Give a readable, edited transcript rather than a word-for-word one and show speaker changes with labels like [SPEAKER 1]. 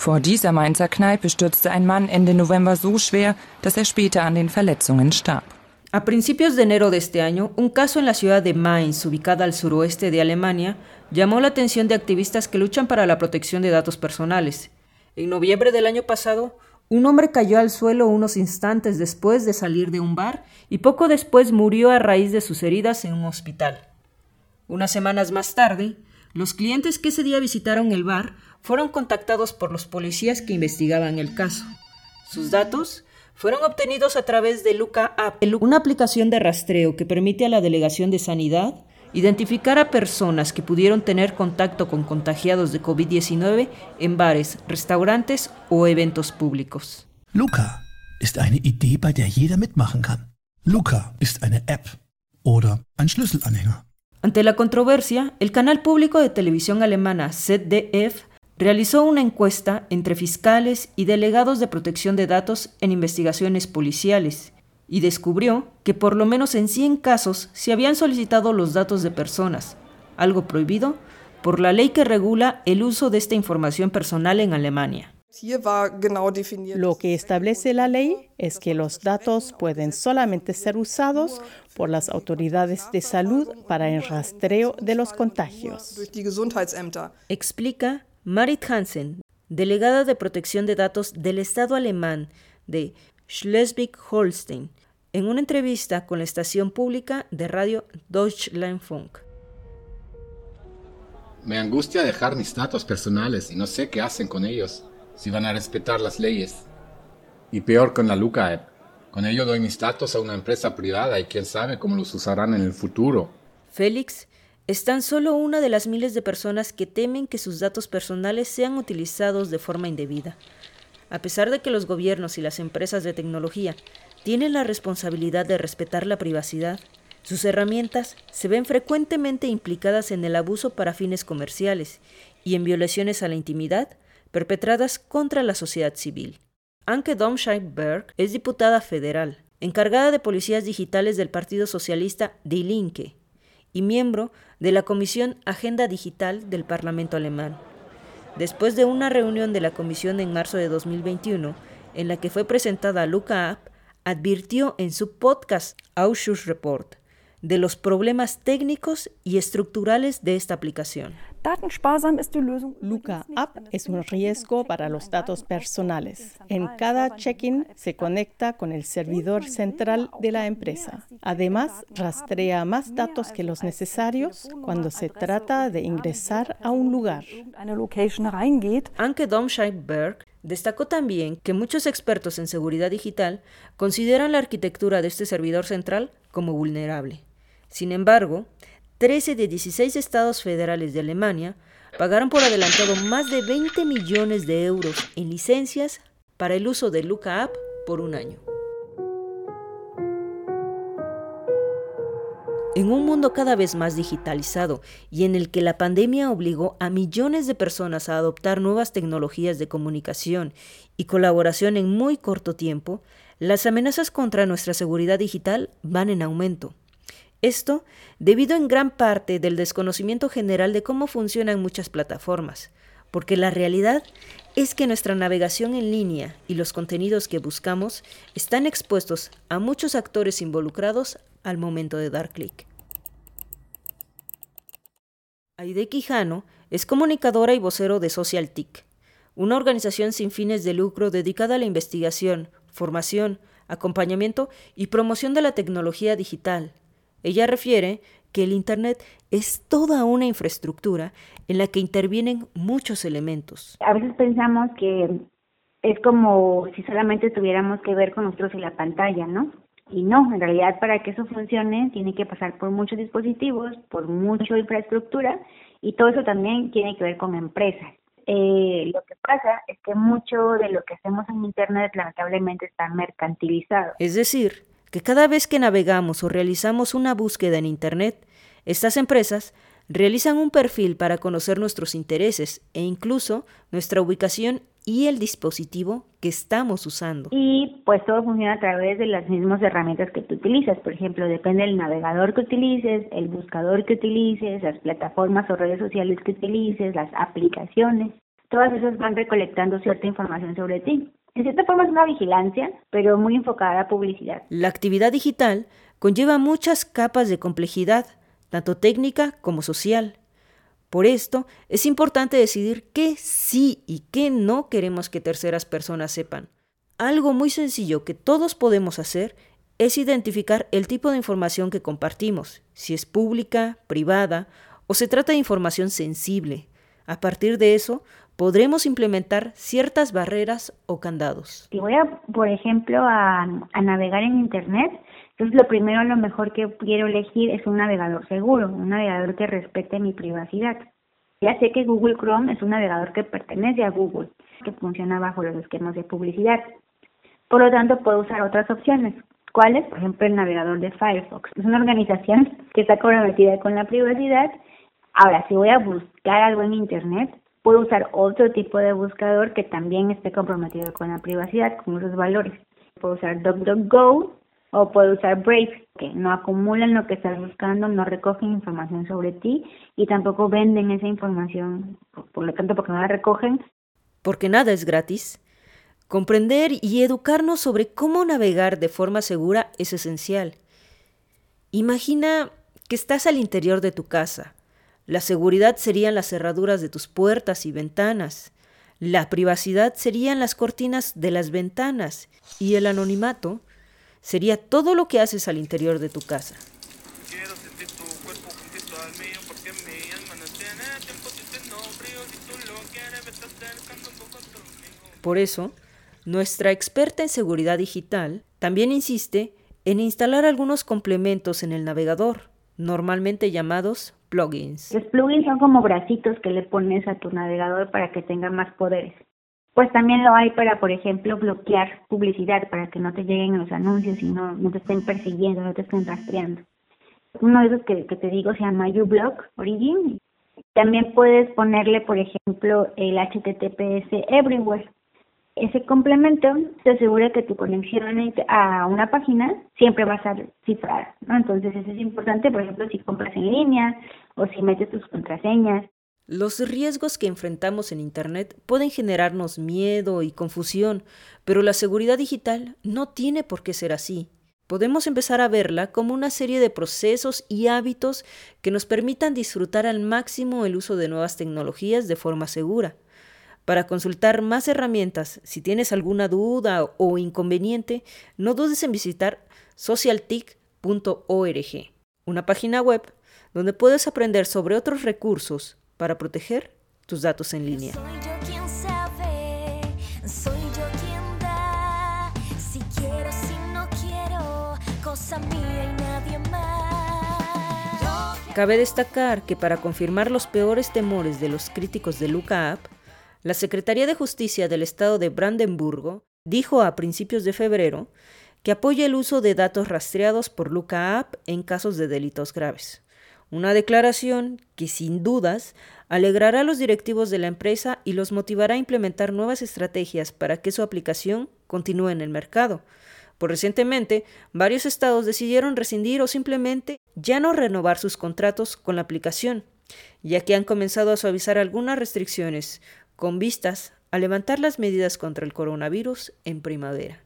[SPEAKER 1] Vor dieser Mainzer Kneipe stürzte ein Mann Ende November so schwer, dass er später an den Verletzungen starb.
[SPEAKER 2] A principios de enero de este año, un caso en la ciudad de Mainz, ubicada al suroeste de Alemania, llamó la atención de activistas que luchan para la protección de datos personales. En noviembre del año pasado, un hombre cayó al suelo unos instantes después de salir de un bar y poco después murió a raíz de sus heridas en un hospital. Unas semanas más tarde, los clientes que ese día visitaron el bar fueron contactados por los policías que investigaban el caso. Sus datos fueron obtenidos a través de Luka App, una aplicación de rastreo que permite a la Delegación de Sanidad identificar a personas que pudieron tener contacto con contagiados de COVID-19 en bares, restaurantes o eventos públicos.
[SPEAKER 3] Luka ist eine Idee, bei der jeder mitmachen kann. Luka ist eine App oder ein Schlüsselanhänger.
[SPEAKER 2] Ante la controversia, el canal público de televisión alemana ZDF realizó una encuesta entre fiscales y delegados de protección de datos en investigaciones policiales y descubrió que por lo menos en 100 casos se habían solicitado los datos de personas, algo prohibido por la ley que regula el uso de esta información personal en Alemania.
[SPEAKER 4] Lo que establece la ley es que los datos pueden solamente ser usados por las autoridades de salud para el rastreo de los contagios.
[SPEAKER 2] Explica Marit Hansen, delegada de protección de datos del Estado alemán de Schleswig-Holstein, en una entrevista con la estación pública de radio Deutschlandfunk.
[SPEAKER 5] Me angustia dejar mis datos personales y no sé qué hacen con ellos, si van a respetar las leyes. Y peor con la Luka App. Con ello doy mis datos a una empresa privada y quién sabe cómo los usarán en el futuro.
[SPEAKER 2] Félix es tan solo una de las miles de personas que temen que sus datos personales sean utilizados de forma indebida. A pesar de que los gobiernos y las empresas de tecnología tienen la responsabilidad de respetar la privacidad, sus herramientas se ven frecuentemente implicadas en el abuso para fines comerciales y en violaciones a la intimidad perpetradas contra la sociedad civil. Anke Domscheit-Berg es diputada federal, encargada de policías digitales del Partido Socialista Die Linke y miembro de la Comisión Agenda Digital del Parlamento alemán. Después de una reunión de la comisión en marzo de 2021, en la que fue presentada Luka App, advirtió en su podcast Ausschussreport de los problemas técnicos y estructurales de esta aplicación.
[SPEAKER 4] Luka App es un riesgo para los datos personales. En cada check-in se conecta con el servidor central de la empresa. Además, rastrea más datos que los necesarios cuando se trata de ingresar a un lugar.
[SPEAKER 2] Anke Domscheit-Berg destacó también que muchos expertos en seguridad digital consideran la arquitectura de este servidor central como vulnerable. Sin embargo, 13 de 16 estados federales de Alemania pagaron por adelantado más de 20 millones de euros en licencias para el uso de Luka App por un año. En un mundo cada vez más digitalizado y en el que la pandemia obligó a millones de personas a adoptar nuevas tecnologías de comunicación y colaboración en muy corto tiempo, las amenazas contra nuestra seguridad digital van en aumento. Esto debido en gran parte del desconocimiento general de cómo funcionan muchas plataformas, porque la realidad es que nuestra navegación en línea y los contenidos que buscamos están expuestos a muchos actores involucrados al momento de dar clic. Aide Quijano es comunicadora y vocero de SocialTIC, una organización sin fines de lucro dedicada a la investigación, formación, acompañamiento y promoción de la tecnología digital. Ella refiere que el Internet es toda una infraestructura en la que intervienen muchos elementos.
[SPEAKER 6] A veces pensamos que es como si solamente tuviéramos que ver con nosotros en la pantalla, ¿no? Y no, en realidad para que eso funcione tiene que pasar por muchos dispositivos, por mucha infraestructura y todo eso también tiene que ver con empresas. Lo que pasa es que mucho de lo que hacemos en Internet lamentablemente está mercantilizado.
[SPEAKER 2] Es decir, que cada vez que navegamos o realizamos una búsqueda en Internet, estas empresas realizan un perfil para conocer nuestros intereses e incluso nuestra ubicación y el dispositivo que estamos usando.
[SPEAKER 6] Y pues todo funciona a través de las mismas herramientas que tú utilizas. Por ejemplo, depende del navegador que utilices, el buscador que utilices, las plataformas o redes sociales que utilices, las aplicaciones. todas esas van recolectando cierta información sobre ti. En cierta forma es una vigilancia, pero muy enfocada a publicidad.
[SPEAKER 2] La actividad digital conlleva muchas capas de complejidad, tanto técnica como social. Por esto, es importante decidir qué sí y qué no queremos que terceras personas sepan. Algo muy sencillo que todos podemos hacer es identificar el tipo de información que compartimos, si es pública, privada o se trata de información sensible. A partir de eso, podremos implementar ciertas barreras o candados.
[SPEAKER 6] Si voy por ejemplo, a navegar en Internet, entonces lo primero, a lo mejor que quiero elegir es un navegador seguro, un navegador que respete mi privacidad. Ya sé que Google Chrome es un navegador que pertenece a Google, que funciona bajo los esquemas de publicidad. Por lo tanto, puedo usar otras opciones. ¿Cuáles? Por ejemplo, el navegador de Firefox. Es una organización que está comprometida con la privacidad. Ahora, si voy a buscar algo en Internet, puedo usar otro tipo de buscador que también esté comprometido con la privacidad, con esos valores. Puedo usar DuckDuckGo o puedo usar Brave, que no acumulan lo que estás buscando, no recogen información sobre ti y tampoco venden esa información, por lo tanto, porque no la recogen.
[SPEAKER 2] Porque nada es gratis. Comprender y educarnos sobre cómo navegar de forma segura es esencial. Imagina que estás al interior de tu casa. La seguridad serían las cerraduras de tus puertas y ventanas. La privacidad serían las cortinas de las ventanas. Y el anonimato sería todo lo que haces al interior de tu casa. Quiero sentir tu cuerpo juntito al mío porque mi alma no tiene tiempo sintiendo frío. Si tú lo quieres, vete acercando un poco conmigo. Por eso, nuestra experta en seguridad digital también insiste en instalar algunos complementos en el navegador, normalmente llamados plugins.
[SPEAKER 6] Los plugins son como bracitos que le pones a tu navegador para que tenga más poderes. Pues también lo hay para, por ejemplo, bloquear publicidad, para que no te lleguen los anuncios y no te estén persiguiendo, no te estén rastreando. Uno de esos que te digo se llama uBlock Origin. También puedes ponerle, por ejemplo, el HTTPS Everywhere. Ese complemento te asegura que tu conexión a una página siempre va a estar cifrada, ¿no? Entonces eso es importante, por ejemplo, si compras en línea o si metes tus contraseñas.
[SPEAKER 2] Los riesgos que enfrentamos en Internet pueden generarnos miedo y confusión, pero la seguridad digital no tiene por qué ser así. Podemos empezar a verla como una serie de procesos y hábitos que nos permitan disfrutar al máximo el uso de nuevas tecnologías de forma segura. Para consultar más herramientas, si tienes alguna duda o inconveniente, no dudes en visitar socialtic.org, una página web donde puedes aprender sobre otros recursos para proteger tus datos en línea.
[SPEAKER 7] Soy yo quien sabe, soy yo quien da, si quiero, si no quiero, cosa mía y nadie más.
[SPEAKER 2] Cabe destacar que para confirmar los peores temores de los críticos de Luca App, la Secretaría de Justicia del Estado de Brandenburgo dijo a principios de febrero que apoya el uso de datos rastreados por Luca App en casos de delitos graves. Una declaración que sin dudas alegrará a los directivos de la empresa y los motivará a implementar nuevas estrategias para que su aplicación continúe en el mercado. Pues recientemente, varios estados decidieron rescindir o simplemente ya no renovar sus contratos con la aplicación, ya que han comenzado a suavizar algunas restricciones con vistas a levantar las medidas contra el coronavirus en primavera.